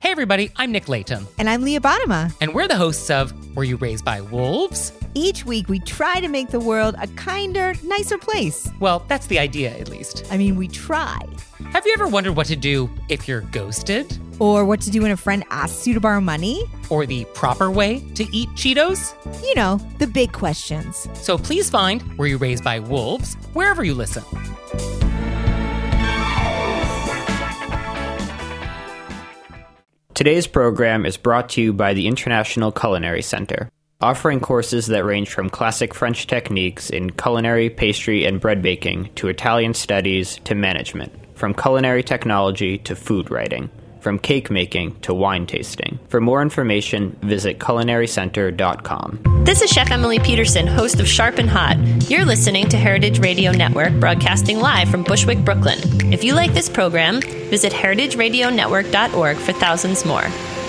Hey everybody, I'm Nick Layton. And I'm Leah Bottima. And we're the hosts of Were You Raised by Wolves? Each week we try to make the world a kinder, nicer place. Well, that's the idea, at least. I mean, we try. Have you ever wondered what to do if you're ghosted? Or what to do when a friend asks you to borrow money? Or the proper way to eat Cheetos? You know, the big questions. So please find Were You Raised by Wolves wherever you listen. Today's program is brought to you by the International Culinary Center, offering courses that range from classic French techniques in culinary, pastry, and bread baking to Italian studies to management, from culinary technology to food writing, from cake making to wine tasting. For more information, visit culinarycenter.com. This is Chef Emily Peterson, host of Sharp and Hot. You're listening to Heritage Radio Network, broadcasting live from Bushwick, Brooklyn. If you like this program, visit heritageradionetwork.org for thousands more.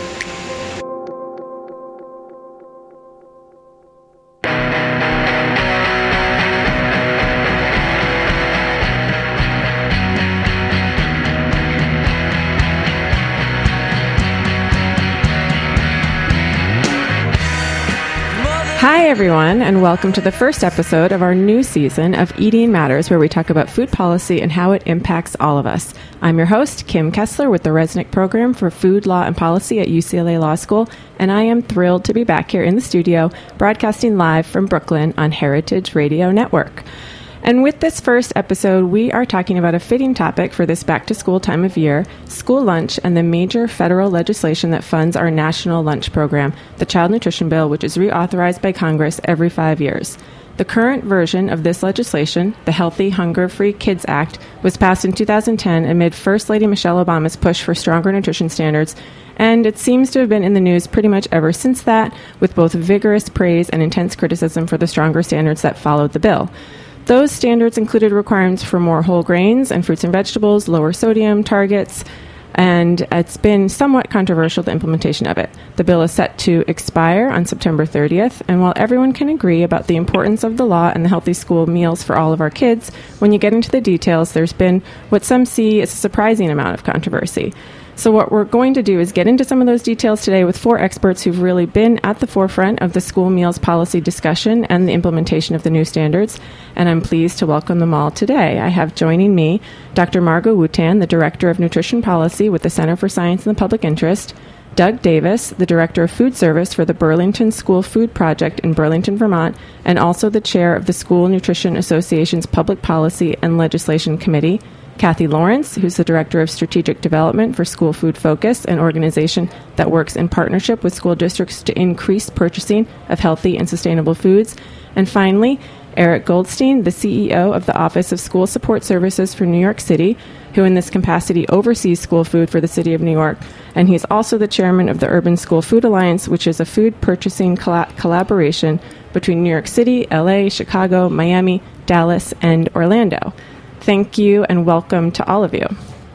Hi, everyone, and welcome to the first episode of our new season of Eating Matters, where we talk about food policy and how it impacts all of us. I'm your host, Kim Kessler, with the Resnick Program for Food, Law, and Policy at UCLA Law School, and I am thrilled to be back here in the studio, broadcasting live from Brooklyn on Heritage Radio Network. And with this first episode, we are talking about a fitting topic for this back-to-school time of year, school lunch, and the major federal legislation that funds our national lunch program, the Child Nutrition Bill, which is reauthorized by Congress every 5 years. The current version of this legislation, the Healthy, Hunger-Free Kids Act, was passed in 2010 amid First Lady Michelle Obama's push for stronger nutrition standards, and it seems to have been in the news pretty much ever since that, with both vigorous praise and intense criticism for the stronger standards that followed the bill. Those standards included requirements for more whole grains and fruits and vegetables, lower sodium targets, and it's been somewhat controversial, the implementation of it. The bill is set to expire on September 30th, and while everyone can agree about the importance of the law and the healthy school meals for all of our kids, when you get into the details, there's been what some see as a surprising amount of controversy. So what we're going to do is get into some of those details today with four experts who've really been at the forefront of the school meals policy discussion and the implementation of the new standards, and I'm pleased to welcome them all today. I have joining me Dr. Margot Wootan, the Director of Nutrition Policy with the Center for Science and the Public Interest, Doug Davis, the Director of Food Service for the Burlington School Food Project in Burlington, Vermont, and also the Chair of the School Nutrition Association's Public Policy and Legislation Committee, Kathy Lawrence, who's the Director of Strategic Development for School Food Focus, an organization that works in partnership with school districts to increase purchasing of healthy and sustainable foods. And finally, Eric Goldstein, the CEO of the Office of School Support Services for New York City, who in this capacity oversees school food for the City of New York. And he's also the chairman of the Urban School Food Alliance, which is a food purchasing collaboration between New York City, LA, Chicago, Miami, Dallas, and Orlando. Thank you and welcome to all of you.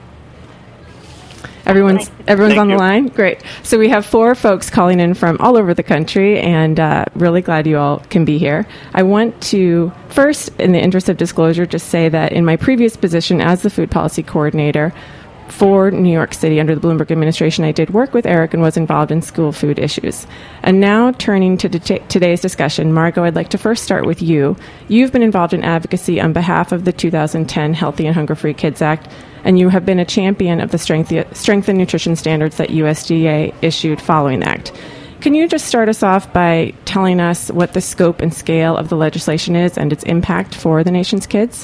Everyone's on the line? Great. So we have four folks calling in from all over the country, and really glad you all can be here. I want to first, in the interest of disclosure, just say that in my previous position as the food policy coordinator for New York City under the Bloomberg administration, I did work with Eric and was involved in school food issues. And now turning to today's discussion, Margot, I'd like to first start with you. You've been involved in advocacy on behalf of the 2010 Healthy and Hunger-Free Kids Act, and you have been a champion of the strengthened nutrition standards that USDA issued following the act. Can you just start us off by telling us what the scope and scale of the legislation is and its impact for the nation's kids?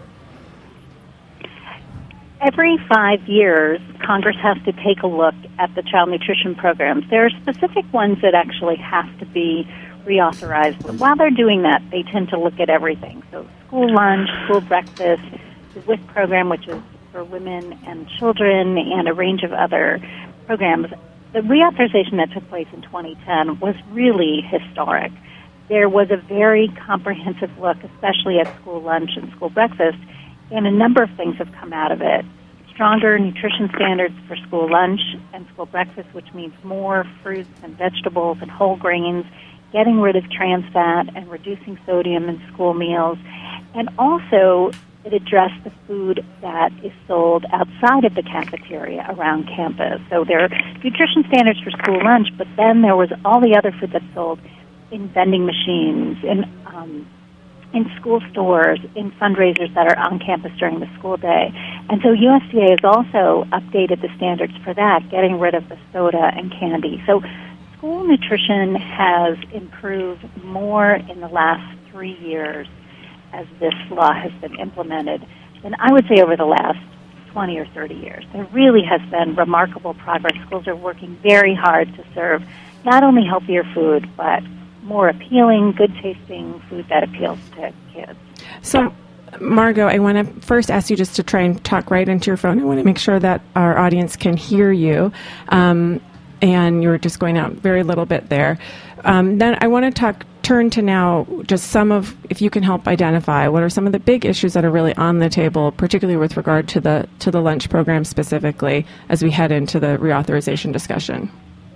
Every 5 years, Congress has to take a look at the child nutrition programs. There are specific ones that actually have to be reauthorized. But while they're doing that, they tend to look at everything. So school lunch, school breakfast, the WIC program, which is for women and children, and a range of other programs. The reauthorization that took place in 2010 was really historic. There was a very comprehensive look, especially at school lunch and school breakfast, and a number of things have come out of it. Stronger nutrition standards for school lunch and school breakfast, which means more fruits and vegetables and whole grains, getting rid of trans fat and reducing sodium in school meals, and also It addressed the food that is sold outside of the cafeteria around campus. So there are nutrition standards for school lunch, but then there was all the other food that's sold in vending machines, in school stores, in fundraisers that are on campus during the school day. And so USDA has also updated the standards for that, getting rid of the soda and candy. So school nutrition has improved more in the last 3 years as this law has been implemented than I would say over the last 20 or 30 years. There really has been remarkable progress. Schools are working very hard to serve not only healthier food, but more appealing, good-tasting food that appeals to kids. So, Margot, I want to first ask you just to try and talk right into your phone. I want to make sure that our audience can hear you. And you were just going out very little bit there. Then I want to turn to now just some of, if you can help identify, what are some of the big issues that are really on the table, particularly with regard to the lunch program specifically, as we head into the reauthorization discussion?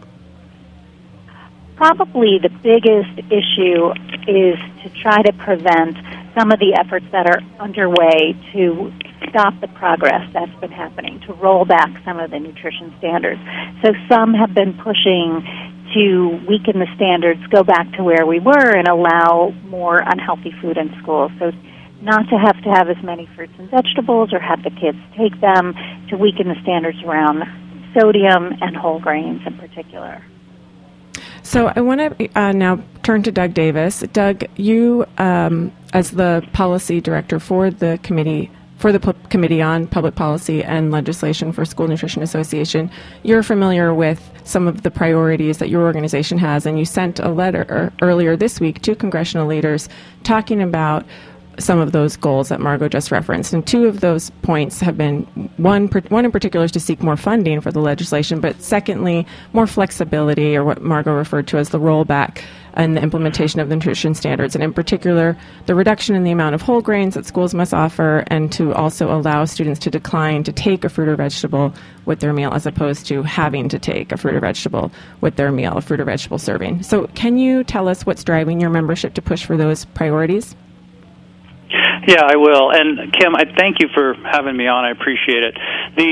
Probably the biggest issue is to try to prevent some of the efforts that are underway to stop the progress that's been happening, to roll back some of the nutrition standards. So some have been pushing to weaken the standards, go back to where we were, and allow more unhealthy food in schools. So not to have as many fruits and vegetables or have the kids take them, to weaken the standards around sodium and whole grains in particular. So I want to now turn to Doug Davis. Doug, you, as the policy director for the Committee on Public Policy and Legislation for School Nutrition Association, you're familiar with some of the priorities that your organization has, and you sent a letter earlier this week to congressional leaders talking about some of those goals that Margot just referenced. And two of those points have been, one in particular is to seek more funding for the legislation, but secondly, more flexibility, or what Margot referred to as the rollback and the implementation of the nutrition standards, and in particular, the reduction in the amount of whole grains that schools must offer, and to also allow students to decline to take a fruit or vegetable with their meal as opposed to having to take a fruit or vegetable with their meal, a fruit or vegetable serving. So can you tell us what's driving your membership to push for those priorities? Yeah, I will. And Kim, I thank you for having me on. I appreciate it.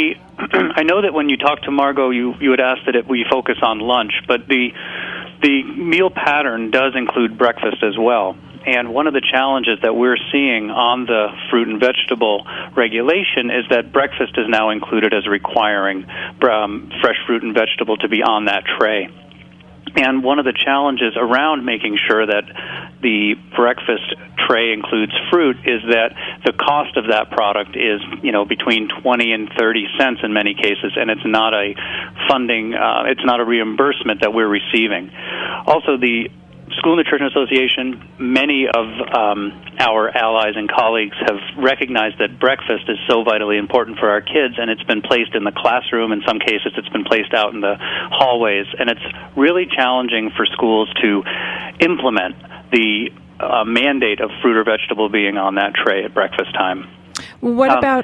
I know that when you talked to Margot, you had asked that we focus on lunch, but the meal pattern does include breakfast as well. And one of the challenges that we're seeing on the fruit and vegetable regulation is that breakfast is now included as requiring fresh fruit and vegetable to be on that tray. And one of the challenges around making sure that the breakfast tray includes fruit is that the cost of that product is, between 20 and 30 cents in many cases, and it's not a funding, it's not a reimbursement that we're receiving. Also, the School Nutrition Association, many of our allies and colleagues have recognized that breakfast is so vitally important for our kids, and it's been placed in the classroom. In some cases, it's been placed out in the hallways, and it's really challenging for schools to implement the mandate of fruit or vegetable being on that tray at breakfast time. What about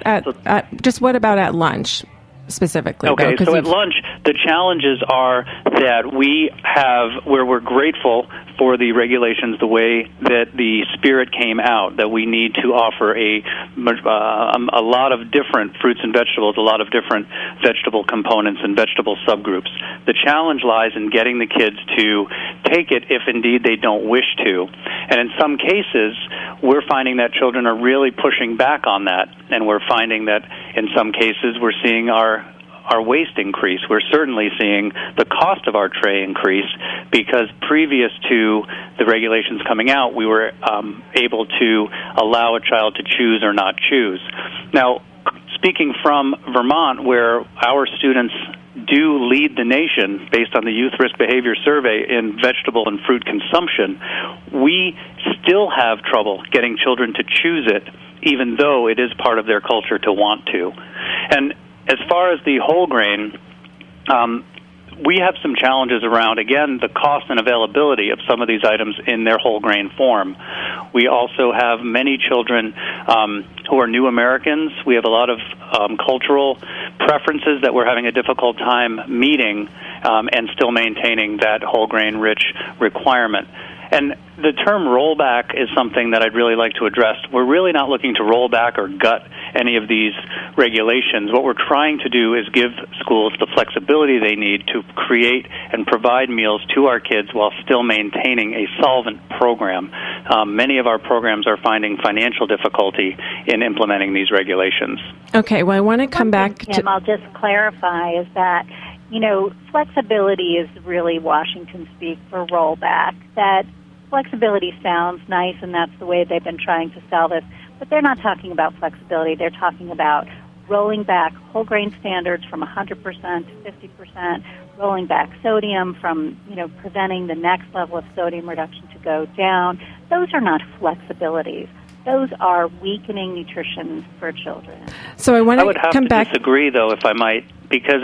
at lunch? Specifically. Okay, so at lunch, the challenges are that where we're grateful for the regulations, the way that the spirit came out, that we need to offer a lot of different fruits and vegetables, a lot of different vegetable components and vegetable subgroups. The challenge lies in getting the kids to take it if indeed they don't wish to. And in some cases, we're finding that children are really pushing back on that, and we're finding that in some cases we're seeing our waste increase. We're certainly seeing the cost of our tray increase because previous to the regulations coming out, we were able to allow a child to choose or not choose. Now, speaking from Vermont, where our students do lead the nation based on the Youth Risk Behavior Survey in vegetable and fruit consumption, we still have trouble getting children to choose it, even though it is part of their culture to want to. And as far as the whole grain, we have some challenges around, again, the cost and availability of some of these items in their whole grain form. We also have many children who are new Americans. We have a lot of cultural preferences that we're having a difficult time meeting and still maintaining that whole grain rich requirement. And the term rollback is something that I'd really like to address. We're really not looking to roll back or gut any of these regulations. What we're trying to do is give schools the flexibility they need to create and provide meals to our kids while still maintaining a solvent program. Many of our programs are finding financial difficulty in implementing these regulations. Okay, well, I want to come back to... I'll just clarify is that, flexibility is really Washington speak for rollback. That flexibility sounds nice, and that's the way they've been trying to sell this. But they're not talking about flexibility. They're talking about rolling back whole grain standards from 100% to 50%, rolling back sodium from, preventing the next level of sodium reduction to go down. Those are not flexibilities. Those are weakening nutrition for children. So I want to come back. Disagree, though, if I might, because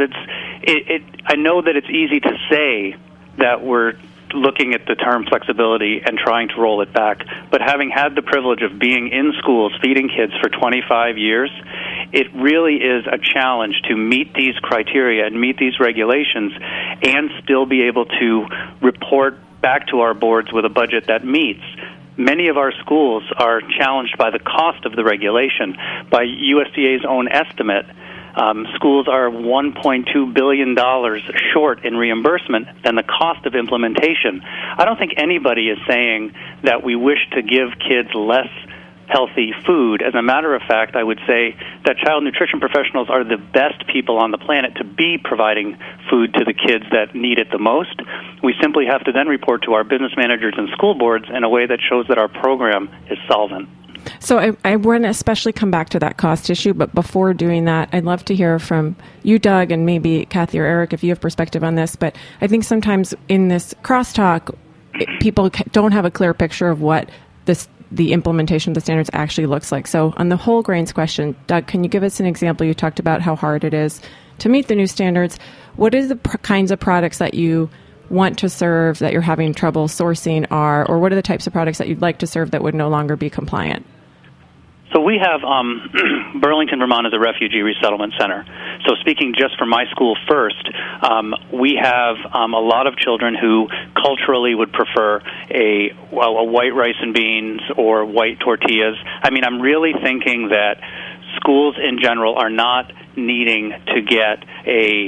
I know that it's easy to say that we're looking at the term flexibility and trying to roll it back, but having had the privilege of being in schools feeding kids for 25 years, it really is a challenge to meet these criteria and meet these regulations and still be able to report back to our boards with a budget that meets. Many of our schools are challenged by the cost of the regulation. By USDA's own estimate, schools are $1.2 billion short in reimbursement than the cost of implementation. I don't think anybody is saying that we wish to give kids less healthy food. As a matter of fact, I would say that child nutrition professionals are the best people on the planet to be providing food to the kids that need it the most. We simply have to then report to our business managers and school boards in a way that shows that our program is solvent. So I want to especially come back to that cost issue, but before doing that, I'd love to hear from you, Doug, and maybe Kathy or Eric if you have perspective on this. But I think sometimes in this crosstalk, people don't have a clear picture of what the implementation of the standards actually looks like. So on the whole grains question, Doug, can you give us an example? You talked about how hard it is to meet the new standards. What are the kinds of products that you want to serve that you're having trouble sourcing or what are the types of products that you'd like to serve that would no longer be compliant? So we have Burlington, Vermont is a refugee resettlement center. So speaking just for my school first, we have a lot of children who culturally would prefer a white rice and beans or white tortillas. I mean, I'm really thinking that schools in general are not needing to get a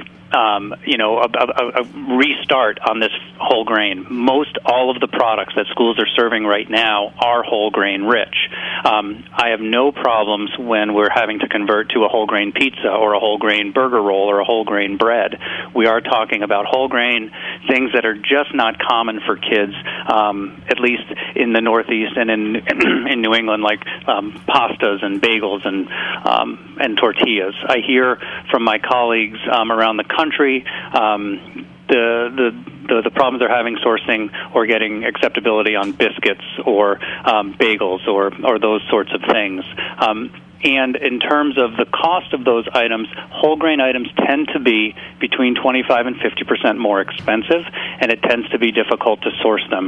restart on this whole grain. Most all of the products that schools are serving right now are whole grain rich. I have no problems when we're having to convert to a whole grain pizza or a whole grain burger roll or a whole grain bread. We are talking about whole grain things that are just not common for kids, at least in the Northeast and in New England, like pastas and bagels and tortillas. I hear from my colleagues around the country the problems they're having sourcing or getting acceptability on biscuits or bagels or those sorts of things. And in terms of the cost of those items, whole grain items tend to be between 25 and 50% more expensive, and it tends to be difficult to source them.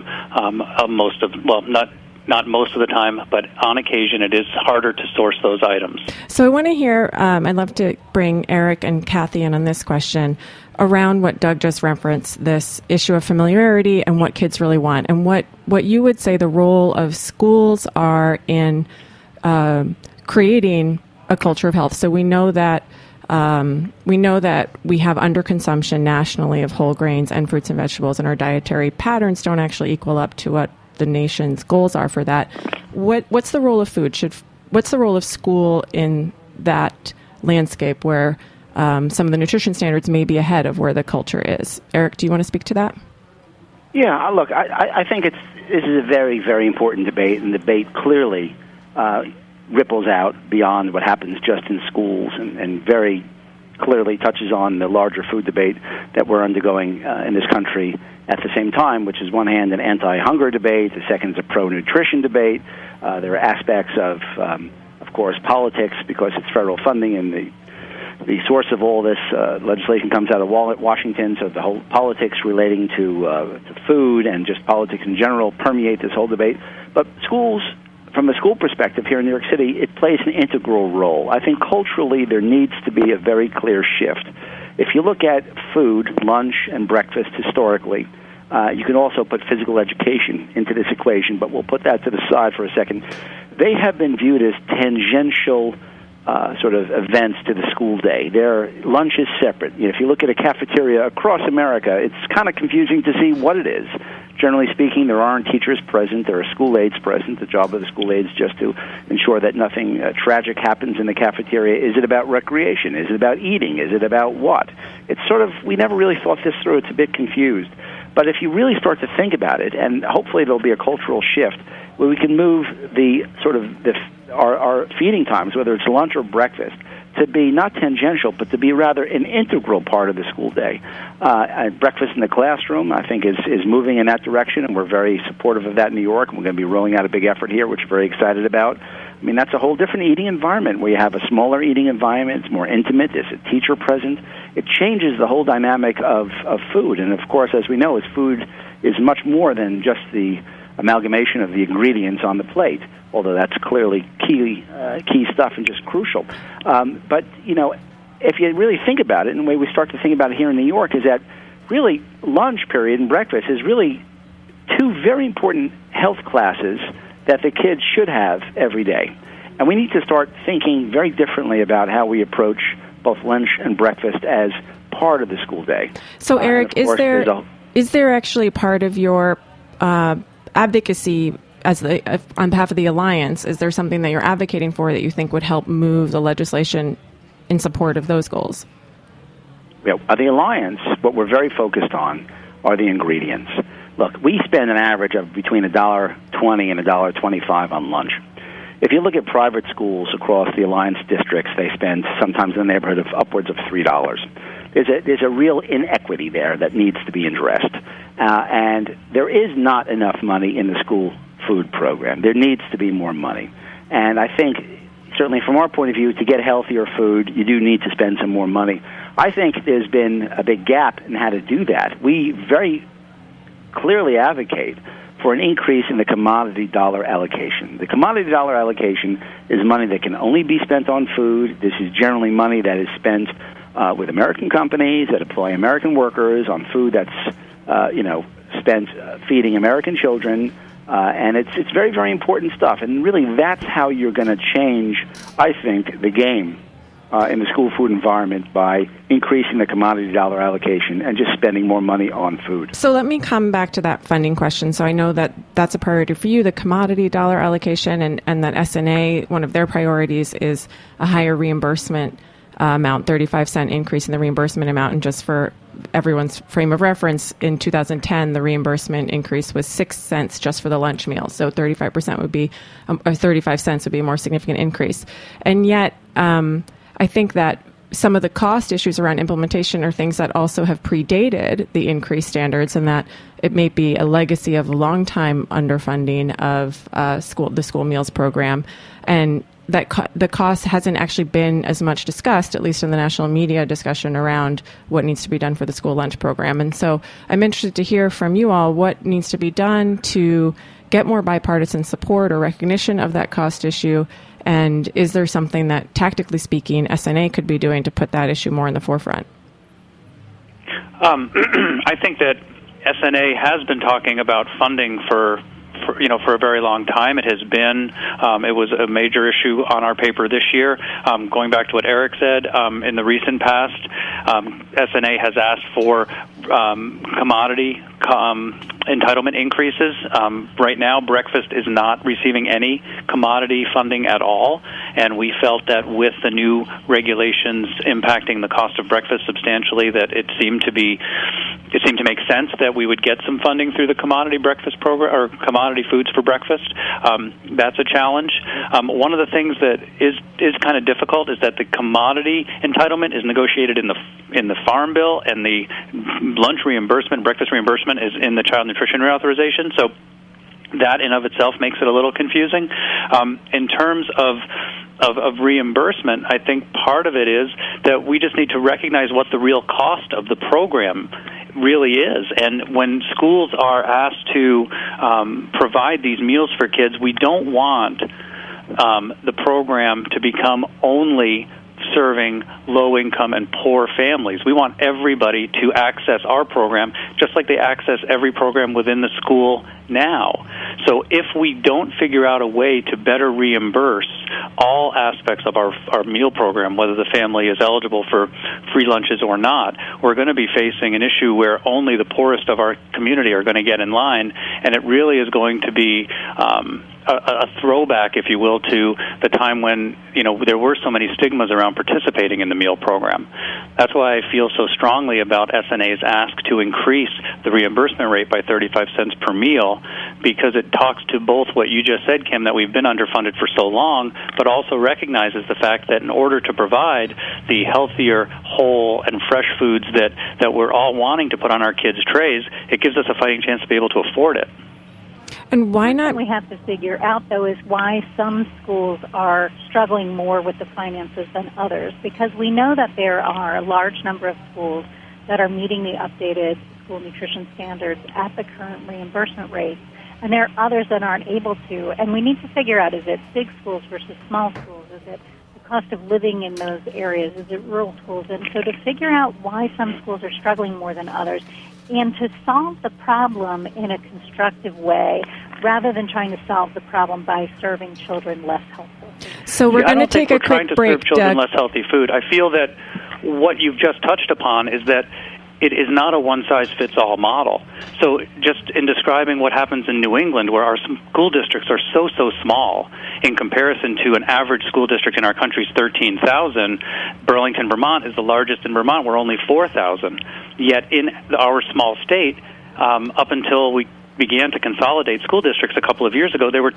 Not most of the time, but on occasion it is harder to source those items. So I want to hear, I'd love to bring Eric and Kathy in on this question around what Doug just referenced, this issue of familiarity and what kids really want, and what you would say the role of schools are in creating a culture of health. So we know that we have underconsumption nationally of whole grains and fruits and vegetables, and our dietary patterns don't actually equal up to what the nation's goals are for that. What's the role of food? What's the role of school in that landscape where some of the nutrition standards may be ahead of where the culture is? Eric, do you want to speak to that? Yeah, look, I think this is a very, very important debate, and the debate clearly ripples out beyond what happens just in schools and very clearly touches on the larger food debate that we're undergoing in this country at the same time, which is one hand an anti-hunger debate, the second is a pro-nutrition debate. There are aspects of course, politics because it's federal funding, and the source of all this legislation comes out of Washington, so the whole politics relating to food and just politics in general permeate this whole debate. But schools, from a school perspective here in New York City, it plays an integral role. I think culturally there needs to be a very clear shift. If you look at food, lunch and breakfast historically, You can also put physical education into this equation, but we'll put that to the side for a second. They have been viewed as tangential sort of events to the school day. Their lunch is separate. If you look at a cafeteria across America, it's kind of confusing to see what it is. Generally speaking, there aren't teachers present. There are school aides present. The job of the school aides is just to ensure that nothing tragic happens in the cafeteria. Is it about recreation? Is it about eating? Is it about what? It's sort of, we never really thought this through. It's a bit confused. But if you really start to think about it, and hopefully there'll be a cultural shift where we can move the sort of our feeding times, whether it's lunch or breakfast, to be not tangential, but to be rather an integral part of the school day. Breakfast in the classroom, I think, is moving in that direction, and we're very supportive of that in New York, and we're going to be rolling out a big effort here, which we're very excited about. I mean, that's a whole different eating environment where you have a smaller eating environment. It's more intimate. There's a teacher present. It changes the whole dynamic of food. And, of course, as we know, food is much more than just the amalgamation of the ingredients on the plate, although that's clearly key stuff and just crucial. But, if you really think about it, and the way we start to think about it here in New York is that really lunch period and breakfast is really two very important health classes that the kids should have every day. And we need to start thinking very differently about how we approach both lunch and breakfast as part of the school day. So, Eric, is there actually part of your advocacy on behalf of the Alliance? Is there something that you're advocating for that you think would help move the legislation in support of those goals? Yeah, the Alliance, what we're very focused on are the ingredients. Look, we spend an average of between $1.20 and $1.25 on lunch. If you look at private schools across the Alliance districts, they spend sometimes in the neighborhood of upwards of $3. There's a real inequity there that needs to be addressed. And there is not enough money in the school food program. There needs to be more money. And I think, certainly from our point of view, to get healthier food, you do need to spend some more money. I think there's been a big gap in how to do that. We very clearly advocate for an increase in the commodity dollar allocation. The commodity dollar allocation is money that can only be spent on food. This is generally money that is spent with American companies that employ American workers on food that's spent feeding American children. And it's very, very important stuff. And really, that's how you're going to change, I think, the game in the school food environment, by increasing the commodity dollar allocation and just spending more money on food. So let me come back to that funding question. So I know that that's a priority for you, the commodity dollar allocation, and that SNA, one of their priorities is a higher reimbursement amount, 35-cent increase in the reimbursement amount. And just for everyone's frame of reference, in 2010, the reimbursement increase was 6 cents just for the lunch meal. So 35% would be, or 35 cents would be a more significant increase. And yet, I think that some of the cost issues around implementation are things that also have predated the increased standards, and that it may be a legacy of long time underfunding of the school meals program, and that the cost hasn't actually been as much discussed, at least in the national media discussion around what needs to be done for the school lunch program. And so I'm interested to hear from you all what needs to be done to get more bipartisan support or recognition of that cost issue. And is there something that, tactically speaking, SNA could be doing to put that issue more in the forefront? I think that SNA has been talking about funding for a very long time. It has been, it was a major issue on our paper this year. Going back to what Eric said, in the recent past, SNA has asked for commodity entitlement increases. Right now, breakfast is not receiving any commodity funding at all, and we felt that with the new regulations impacting the cost of breakfast substantially, that it seemed to make sense that we would get some funding through the commodity breakfast program, or commodity foods for breakfast. That's a challenge. One of the things that is kind of difficult is that the commodity entitlement is negotiated in the Farm Bill, and the lunch reimbursement, breakfast reimbursement, is in the Child Nutrition Reauthorization. So that in of itself makes it a little confusing. In terms of reimbursement, I think part of it is that we just need to recognize what the real cost of the program really is. And when schools are asked to provide these meals for kids, we don't want the program to become only serving low-income and poor families. We want everybody to access our program just like they access every program within the school now. So if we don't figure out a way to better reimburse all aspects of our meal program, whether the family is eligible for free lunches or not, we're going to be facing an issue where only the poorest of our community are going to get in line, and it really is going to be a throwback, if you will, to the time when there were so many stigmas around participating in the meal program. That's why I feel so strongly about SNA's ask to increase the reimbursement rate by 35 cents per meal, because it talks to both what you just said, Kim, that we've been underfunded for so long, but also recognizes the fact that in order to provide the healthier, whole, and fresh foods that we're all wanting to put on our kids' trays, it gives us a fighting chance to be able to afford it. And why not? What we have to figure out, though, is why some schools are struggling more with the finances than others, because we know that there are a large number of schools that are meeting the updated school nutrition standards at the current reimbursement rates, and there are others that aren't able to. And we need to figure out, is it big schools versus small schools? Is it the cost of living in those areas? Is it rural schools? And so to figure out why some schools are struggling more than others, and to solve the problem in a constructive way rather than trying to solve the problem by serving children less healthy. So we're going to take a quick break, Serve children Doug. less healthy food. I feel that what you've just touched upon is that it is not a one-size-fits-all model. So just in describing what happens in New England, where our school districts are so small in comparison to an average school district in our country's 13,000, Burlington, Vermont is the largest in Vermont. We're only 4,000. Yet in our small state, up until we began to consolidate school districts a couple of years ago, there were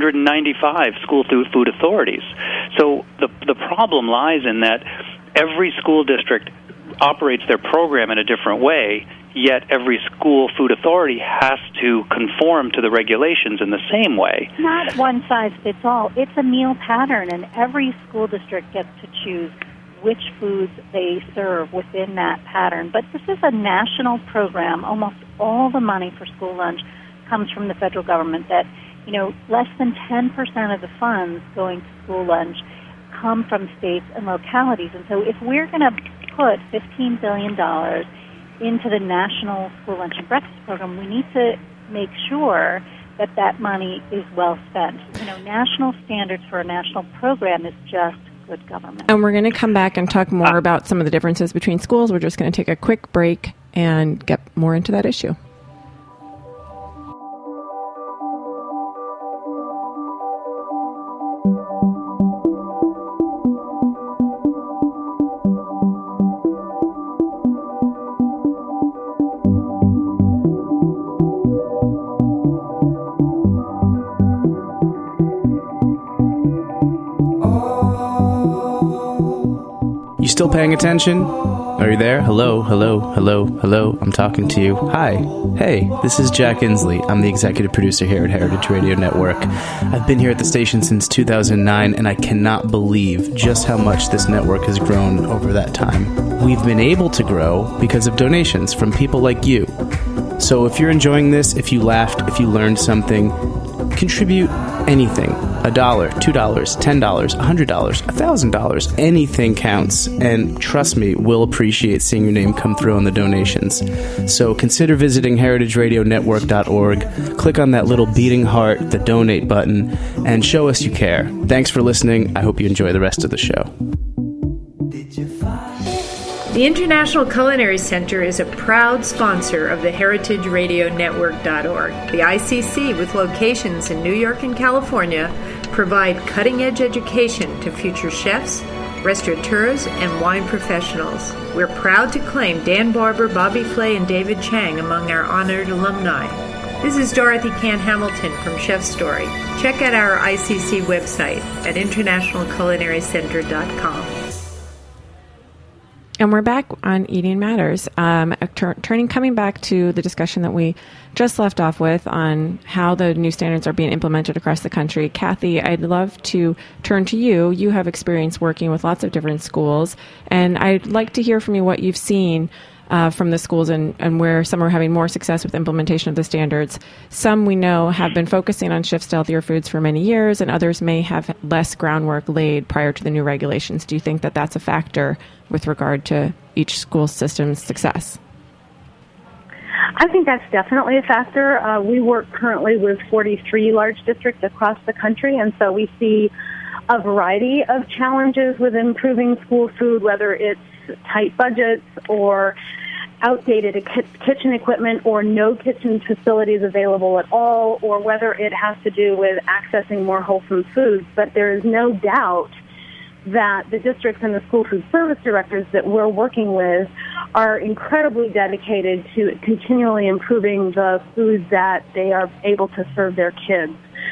295 school food authorities. So the problem lies in that every school district operates their program in a different way, yet every school food authority has to conform to the regulations in the same way. Not one size fits all. It's a meal pattern, and every school district gets to choose which foods they serve within that pattern. But this is a national program. Almost all the money for school lunch comes from the federal government. That, less than 10% of the funds going to school lunch come from states and localities. And so if we're going to put $15 billion into the National School Lunch and Breakfast Program, we need to make sure that money is well spent. National standards for a national program is just good government. And we're going to come back and talk more about some of the differences between schools. We're just going to take a quick break and get more into that issue. You still paying attention? Are you there? Hello, hello, hello, hello. I'm talking to you. Hi. Hey, this is Jack Inslee. I'm the executive producer here at Heritage Radio Network. I've been here at the station since 2009, and I cannot believe just how much this network has grown over that time. We've been able to grow because of donations from people like you. So if you're enjoying this, if you laughed, if you learned something, contribute anything. $1, $2, $10, $100, $1,000. Anything counts. And trust me, we'll appreciate seeing your name come through on the donations. So consider visiting heritageradionetwork.org. Click on that little beating heart, the donate button, and show us you care. Thanks for listening. I hope you enjoy the rest of the show. The International Culinary Center is a proud sponsor of the heritageradionetwork.org. The ICC, with locations in New York and California, provide cutting-edge education to future chefs, restaurateurs, and wine professionals. We're proud to claim Dan Barber, Bobby Flay, and David Chang among our honored alumni. This is Dorothy Cann Hamilton from Chef Story. Check out our ICC website at internationalculinarycenter.com. And we're back on Eating Matters. Coming back to the discussion that we just left off with on how the new standards are being implemented across the country. Kathy, I'd love to turn to you. You have experience working with lots of different schools, and I'd like to hear from you what you've seen from the schools and where some are having more success with implementation of the standards. Some we know have been focusing on shifts to healthier foods for many years, and others may have less groundwork laid prior to the new regulations. Do you think that that's a factor with regard to each school system's success? I think that's definitely a factor. We work currently with 43 large districts across the country, and so we see a variety of challenges with improving school food, whether it's tight budgets or outdated kitchen equipment or no kitchen facilities available at all, or whether it has to do with accessing more wholesome foods. But there is no doubt that the districts and the school food service directors that we're working with are incredibly dedicated to continually improving the foods that they are able to serve their kids.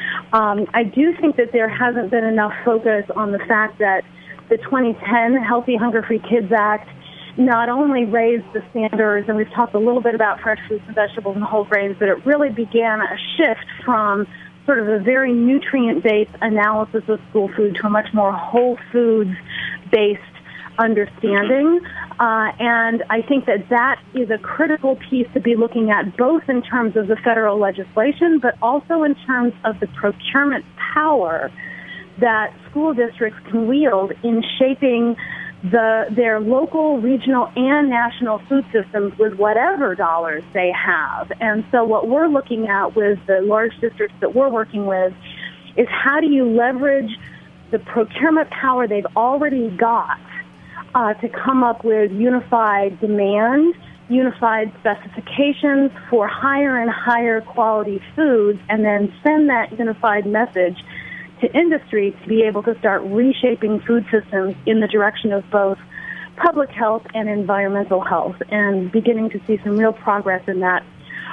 I do think that there hasn't been enough focus on the fact that the 2010 Healthy Hunger-Free Kids Act not only raised the standards, and we've talked a little bit about fresh fruits and vegetables and whole grains, but it really began a shift from sort of a very nutrient-based analysis of school food to a much more whole foods-based understanding. And I think that that is a critical piece to be looking at, both in terms of the federal legislation, but also in terms of the procurement power that school districts can wield in shaping their local, regional, and national food systems with whatever dollars they have. And so what we're looking at with the large districts that we're working with is how do you leverage the procurement power they've already got to come up with unified demand, unified specifications for higher and higher quality foods, and then send that unified message to industry to be able to start reshaping food systems in the direction of both public health and environmental health, and beginning to see some real progress in that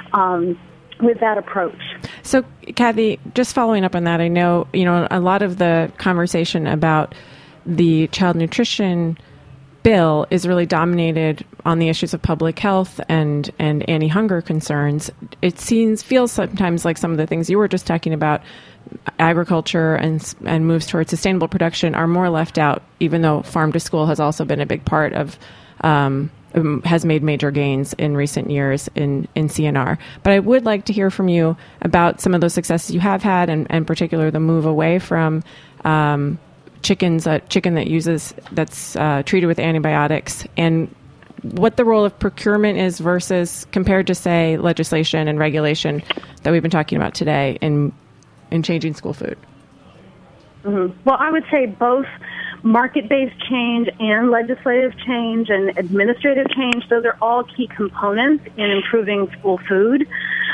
with that approach. So, Kathy, just following up on that, I know, a lot of the conversation about the child nutrition bill is really dominated on the issues of public health and anti-hunger concerns. It feels sometimes like some of the things you were just talking about, agriculture and moves towards sustainable production, are more left out, even though farm to school has also been a big part of, has made major gains in recent years in CNR. But I would like to hear from you about some of those successes you have had, and in particular the move away from chicken that's treated with antibiotics, and what the role of procurement is versus compared to, say, legislation and regulation that we've been talking about today in changing school food. Mm-hmm. Well, I would say both market-based change and legislative change and administrative change, those are all key components in improving school food.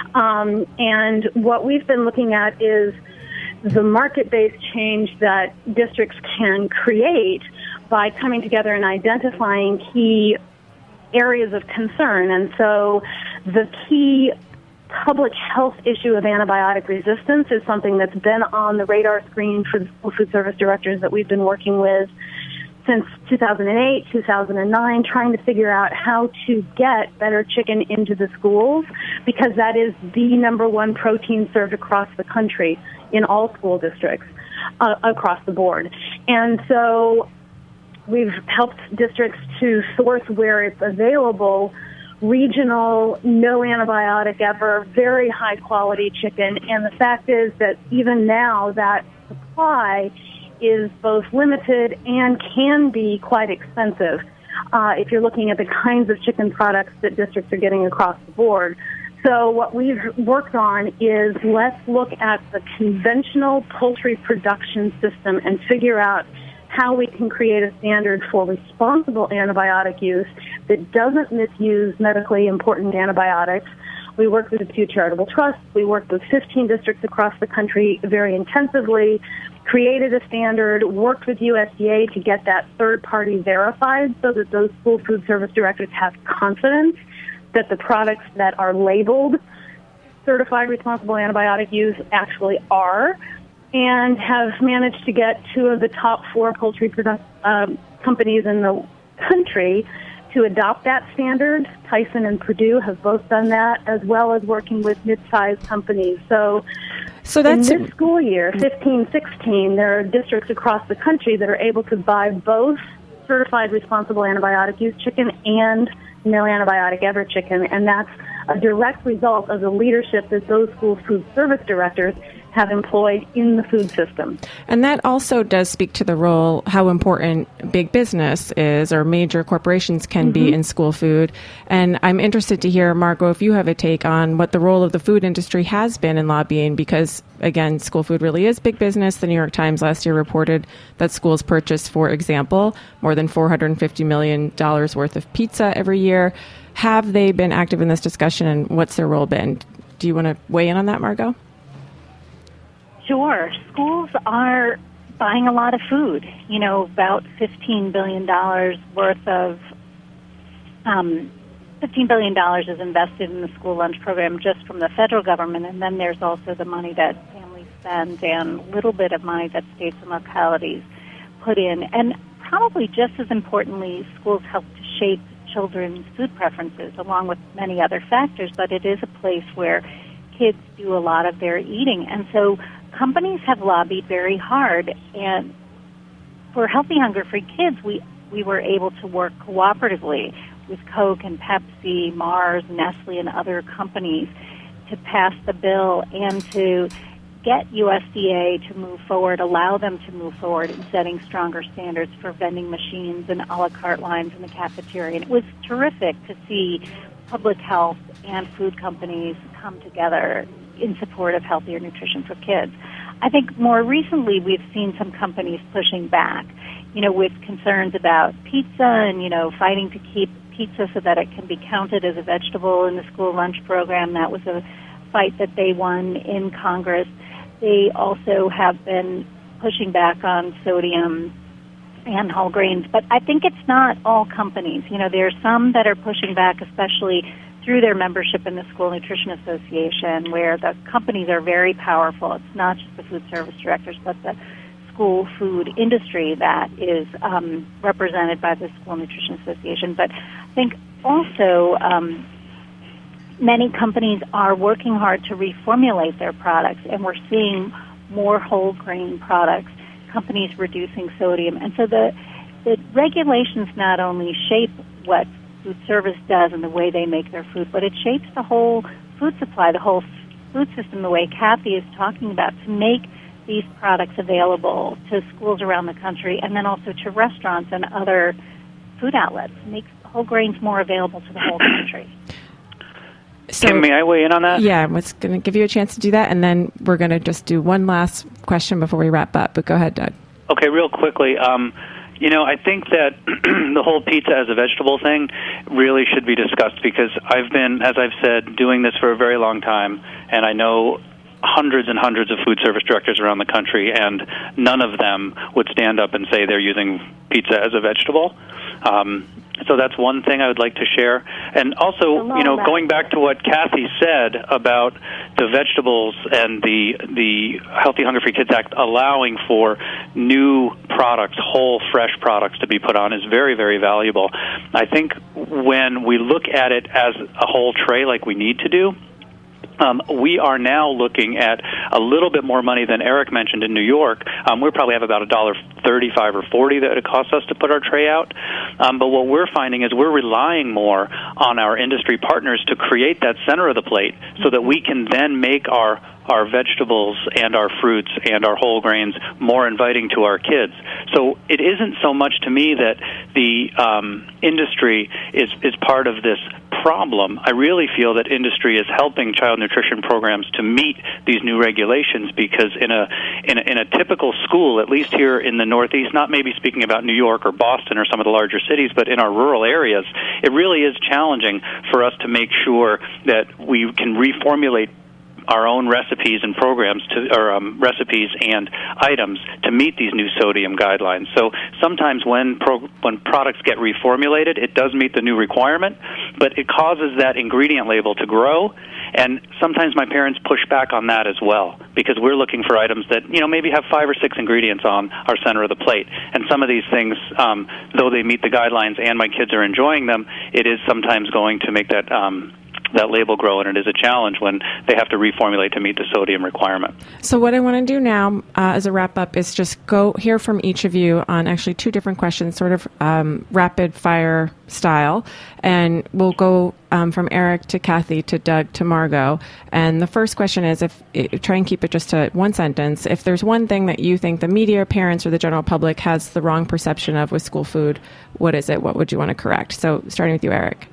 And what we've been looking at is the market-based change that districts can create by coming together and identifying key areas of concern. And so the key public health issue of antibiotic resistance is something that's been on the radar screen for the school food service directors that we've been working with since 2008, 2009, trying to figure out how to get better chicken into the schools, because that is the number one protein served across the country in all school districts across the board. And so we've helped districts to source where it's available regional, no antibiotic ever, very high quality chicken. And the fact is that even now that supply is both limited and can be quite expensive if you're looking at the kinds of chicken products that districts are getting across the board. So what we've worked on is let's look at the conventional poultry production system and figure out how we can create a standard for responsible antibiotic use that doesn't misuse medically important antibiotics. We worked with the Pew Charitable Trust. We worked with 15 districts across the country very intensively, created a standard, worked with USDA to get that third-party verified so that those school food service directors have confidence that the products that are labeled certified responsible antibiotic use actually are, and have managed to get 2 of the top 4 poultry companies in the country to adopt that standard. Tyson and Purdue have both done that, as well as working with mid-sized companies. So that's in this school year, 15-16, there are districts across the country that are able to buy both certified responsible antibiotic use chicken and no antibiotic ever chicken, and that's a direct result of the leadership that those schools' food service directors have employed in the food system. And that also does speak to the role, how important big business is, or major corporations can be in school food. And I'm interested to hear, Margot, if you have a take on what the role of the food industry has been in lobbying, because, again, school food really is big business. The New York Times last year reported that schools purchase, for example, more than $450 million worth of pizza every year. Have they been active in this discussion, and what's their role been? Do you want to weigh in on that, Margot? Sure. Schools are buying a lot of food. You know, about $15 billion worth of $15 billion is invested in the school lunch program just from the federal government, and then there's also the money that families spend and a little bit of money that states and localities put in. And probably just as importantly, schools help to shape children's food preferences along with many other factors, but it is a place where kids do a lot of their eating. And so companies have lobbied very hard, and for Healthy Hunger Free Kids, we were able to work cooperatively with Coke and Pepsi, Mars, Nestle, and other companies to pass the bill and to get USDA to move forward, allow them to move forward in setting stronger standards for vending machines and a la carte lines in the cafeteria. And it was terrific to see public health and food companies come together in support of healthier nutrition for kids. I think more recently we've seen some companies pushing back, you know, with concerns about pizza and, you know, fighting to keep pizza so that it can be counted as a vegetable in the school lunch program. That was a fight that they won in Congress. They also have been pushing back on sodium and whole grains, but I think it's not all companies. You know, there are some that are pushing back, especially through their membership in the School Nutrition Association, where the companies are very powerful. It's not just the food service directors, but the school food industry that is represented by the School Nutrition Association. But I think also many companies are working hard to reformulate their products, and we're seeing more whole grain products, companies reducing sodium. And so the regulations not only shape what food service does and the way they make their food, but it shapes the whole food supply, the whole food system, the way Kathy is talking about, to make these products available to schools around the country and then also to restaurants and other food outlets, make whole grains more available to the whole country. So, Kim, may I weigh in on that? Yeah, I was going to give you a chance to do that, and then we're going to just do one last question before we wrap up. But go ahead, Doug. Okay, real quickly. You know, I think that the whole pizza as a vegetable thing really should be discussed, because I've been, as I've said, doing this for a very long time, and I know hundreds and hundreds of food service directors around the country, and none of them would stand up and say they're using pizza as a vegetable. So that's one thing I would like to share. And also, you know, going back to what Kathy said about the vegetables and the Healthy Hunger Free Kids Act allowing for new products, whole, fresh products to be put on is very, very valuable. I think when we look at it as a whole tray like we need to do, we are now looking at a little bit more money than Eric mentioned in New York. We probably have about $1.35 or $1.40 that it costs us to put our tray out. But what we're finding is we're relying more on our industry partners to create that center of the plate so that we can then make our vegetables and our fruits and our whole grains more inviting to our kids. So it isn't so much to me that the industry is part of this problem. I really feel that industry is helping child nutrition programs to meet these new regulations, because in a typical school, at least here in the Northeast, not maybe speaking about New York or Boston or some of the larger cities, but in our rural areas, it really is challenging for us to make sure that we can reformulate our own recipes and programs recipes and items to meet these new sodium guidelines. So sometimes when products get reformulated, it does meet the new requirement, but it causes that ingredient label to grow. And sometimes my parents push back on that as well, because we're looking for items that, you know, maybe have 5 or 6 ingredients on our center of the plate. And some of these things, though they meet the guidelines and my kids are enjoying them, it is sometimes going to make that that label grow, and it is a challenge when they have to reformulate to meet the sodium requirement. So what I want to do now as a wrap-up is just go hear from each of you on actually two different questions, sort of rapid-fire style, and we'll go from Eric to Kathy to Doug to Margot. And the first question is, try and keep it just to one sentence. If there's one thing that you think the media, parents, or the general public has the wrong perception of with school food, what is it? What would you want to correct? So starting with you, Eric.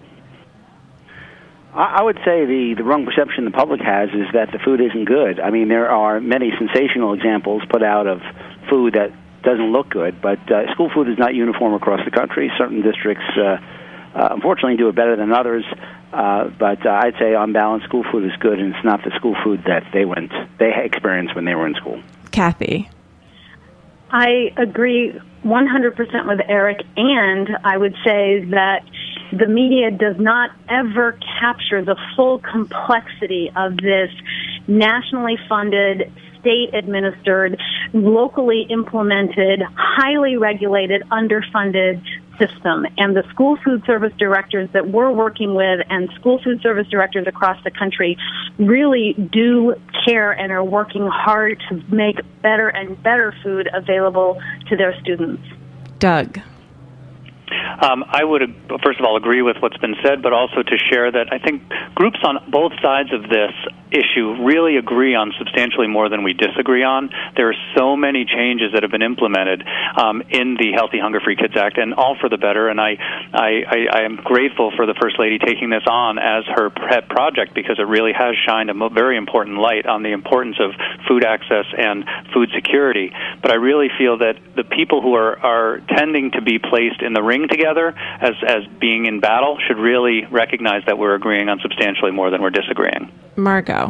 I would say the wrong perception the public has is that the food isn't good. I mean, there are many sensational examples put out of food that doesn't look good, but school food is not uniform across the country. Certain districts, unfortunately, do it better than others, but I'd say on balance, school food is good, and it's not the school food that they experienced when they were in school. Kathy. I agree 100% with Eric, and I would say that the media does not ever capture the full complexity of this nationally funded, state-administered, locally implemented, highly regulated, underfunded system. And the school food service directors that we're working with and school food service directors across the country really do care and are working hard to make better and better food available to their students. Doug. I would, first of all, agree with what's been said, but also to share that I think groups on both sides of this issue really agree on substantially more than we disagree on. There are so many changes that have been implemented in the Healthy Hunger Free Kids Act, and all for the better, and I am grateful for the First Lady taking this on as her pet project, because it really has shined a very important light on the importance of food access and food security. But I really feel that the people who are tending to be placed in the ring together as being in battle should really recognize that we're agreeing on substantially more than we're disagreeing. Margot.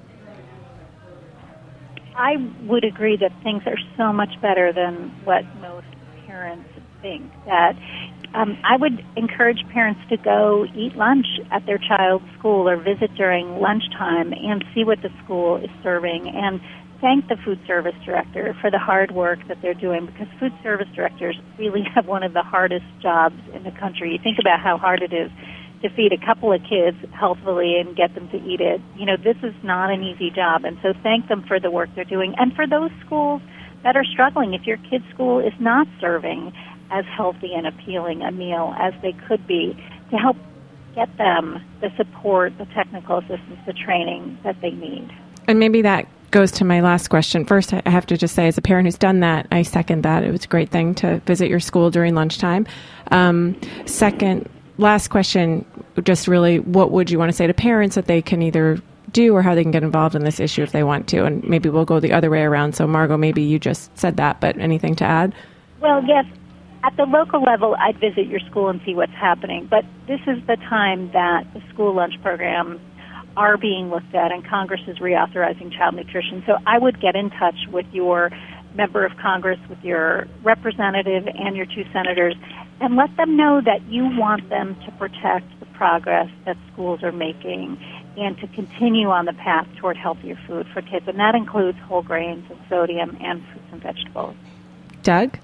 I would agree that things are so much better than what most parents think. That I would encourage parents to go eat lunch at their child's school or visit during lunchtime and see what the school is serving, and thank the food service director for the hard work that they're doing, because food service directors really have one of the hardest jobs in the country. You think about how hard it is to feed a couple of kids healthfully and get them to eat it. You know, this is not an easy job, and so thank them for the work they're doing. And for those schools that are struggling, if your kid's school is not serving as healthy and appealing a meal as they could be, to help get them the support, the technical assistance, the training that they need. And maybe that goes to my last question. First, I have to just say, as a parent who's done that, I second that. It was a great thing to visit your school during lunchtime. Second, last question, just really, what would you want to say to parents that they can either do or how they can get involved in this issue if they want to? And maybe we'll go the other way around. So, Margot, maybe you just said that, but anything to add? Well, yes. At the local level, I'd visit your school and see what's happening. But this is the time that the school lunch programs are being looked at, and Congress is reauthorizing child nutrition. So I would get in touch with your member of Congress, with your representative and your two senators, and let them know that you want them to protect the progress that schools are making and to continue on the path toward healthier food for kids. And that includes whole grains and sodium and fruits and vegetables. Doug?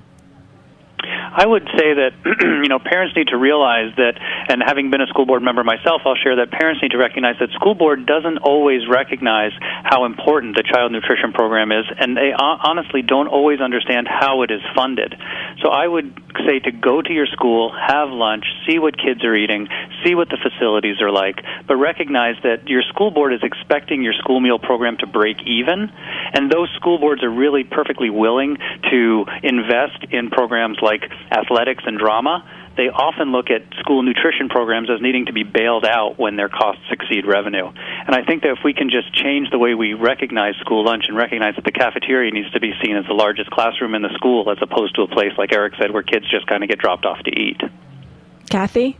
I would say that, parents need to realize that, and having been a school board member myself, I'll share that parents need to recognize that school board doesn't always recognize how important the child nutrition program is, and they honestly don't always understand how it is funded. So I would say to go to your school, have lunch, see what kids are eating, see what the facilities are like, but recognize that your school board is expecting your school meal program to break even, and those school boards are really perfectly willing to invest in programs like athletics and drama. They often look at school nutrition programs as needing to be bailed out when their costs exceed revenue. And I think that if we can just change the way we recognize school lunch and recognize that the cafeteria needs to be seen as the largest classroom in the school as opposed to a place, like Eric said, where kids just kind of get dropped off to eat. Kathy?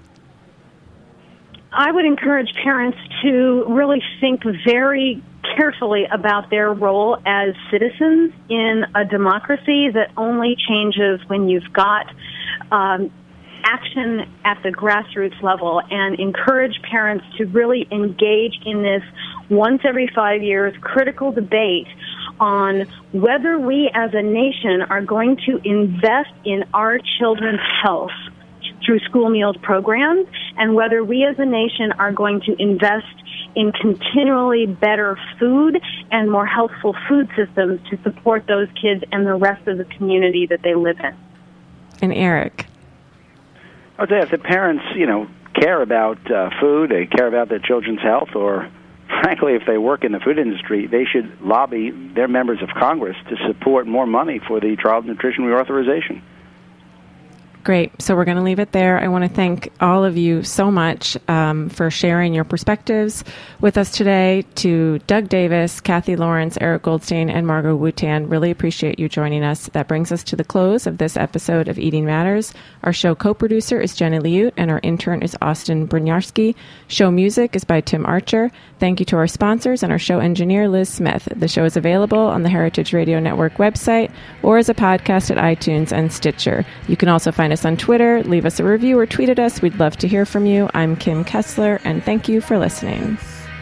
I would encourage parents to really think very carefully about their role as citizens in a democracy that only changes when you've got action at the grassroots level, and encourage parents to really engage in this once every 5 years critical debate on whether we as a nation are going to invest in our children's health through school meals programs, and whether we as a nation are going to invest in continually better food and more healthful food systems to support those kids and the rest of the community that they live in. And Eric? I would say if the parents, care about food, they care about their children's health, or frankly, if they work in the food industry, they should lobby their members of Congress to support more money for the Child Nutrition Reauthorization. Great. So we're going to leave it there. I want to thank all of you so much for sharing your perspectives with us today. To Doug Davis, Kathy Lawrence, Eric Goldstein, and Margot Wootan, really appreciate you joining us. That brings us to the close of this episode of Eating Matters. Our show co-producer is Jenny Liute, and our intern is Austin Brynjarski. Show music is by Tim Archer. Thank you to our sponsors and our show engineer, Liz Smith. The show is available on the Heritage Radio Network website or as a podcast at iTunes and Stitcher. You can also find us on Twitter, leave us a review, or tweet at us. We'd love to hear from you. I'm Kim Kessler, and thank you for listening.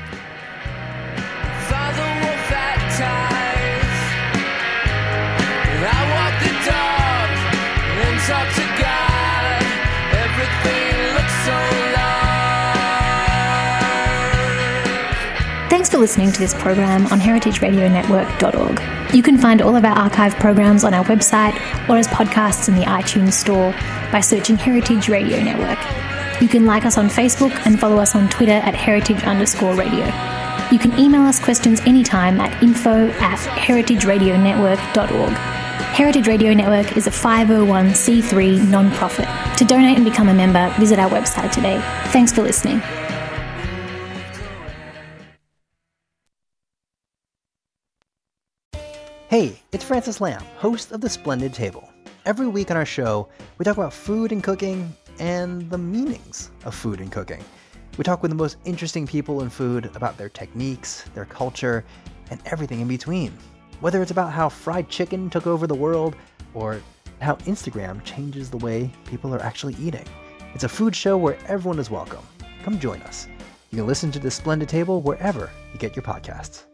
Thanks for listening to this program on heritageradionetwork.org. You can find all of our archive programs on our website or as podcasts in the iTunes Store by searching Heritage Radio Network. You can like us on Facebook and follow us on Twitter at heritage_radio. You can email us questions anytime at info@heritageradionetwork.org. Heritage Radio Network is a 501c3 non-profit. To donate and become a member, visit our website today. Thanks for listening. Hey, it's Francis Lamb, host of The Splendid Table. Every week on our show, we talk about food and cooking and the meanings of food and cooking. We talk with the most interesting people in food about their techniques, their culture, and everything in between. Whether it's about how fried chicken took over the world or how Instagram changes the way people are actually eating. It's a food show where everyone is welcome. Come join us. You can listen to The Splendid Table wherever you get your podcasts.